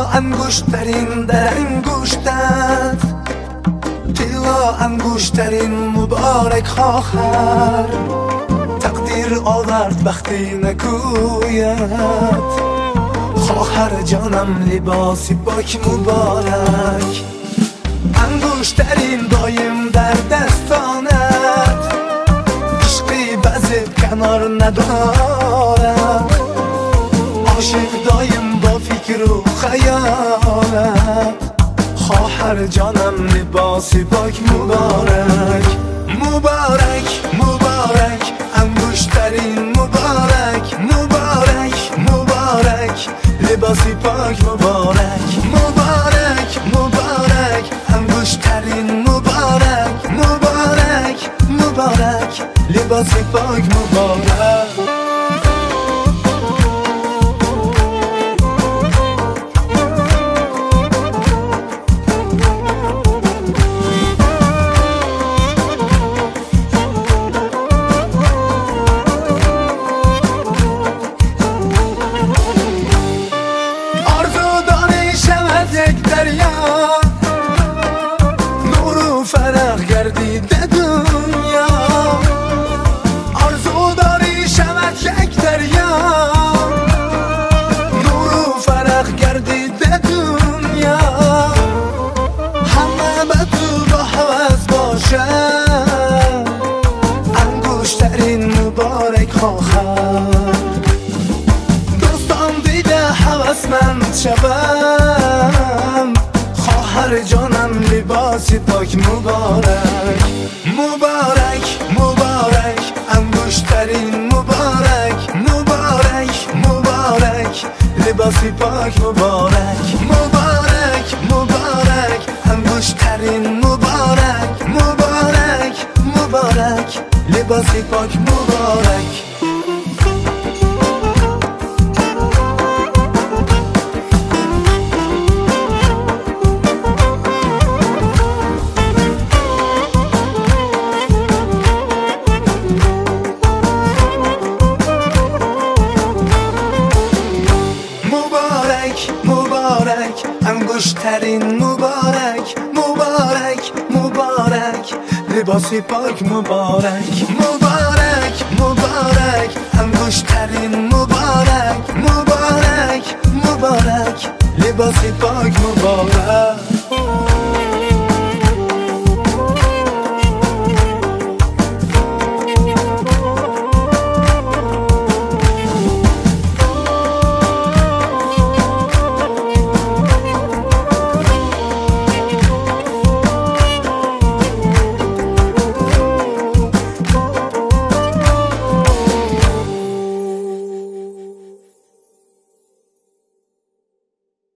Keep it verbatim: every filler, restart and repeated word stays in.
انگشترین در انگشتت، طلا انگشترین مبارک خواهر. تقدیر آورد وقتی نگوید خواهر جانم لباسی پاک مبارک. انگشترین دایم در دستانت، عشقی بزد کنار ندارد. عاشق دایم با فکر و خیالت، خواهر جانم لباسی پاک مبارک. مبارک مبارک انگشترین مبارک، مبارک مبارک لباسی پاک مبارک. مبارک مبارک انگشترین مبارک، مبارک مبارک لباسی پاک مبارک. نور و فرق گردیده دنیا، آرزو داری شود یک دریا. نور و فرق گردیده دنیا، همه به تو با حوض باشد. انگشترین مبارک خواهر، دوستان دیده حوضمند شوم. خواهر جانم لباسی پاک مبارک. مبارک مبارک انگشترین مبارک، مبارک مبارک لباسی پاک مبارک. مبارک مبارک انگشترین مبارک، مبارک مبارک لباسی پاک مبارک. مبارک انگشترین مبارک، مبارک مبارک لباسی پاک مبارک. مبارک مبارک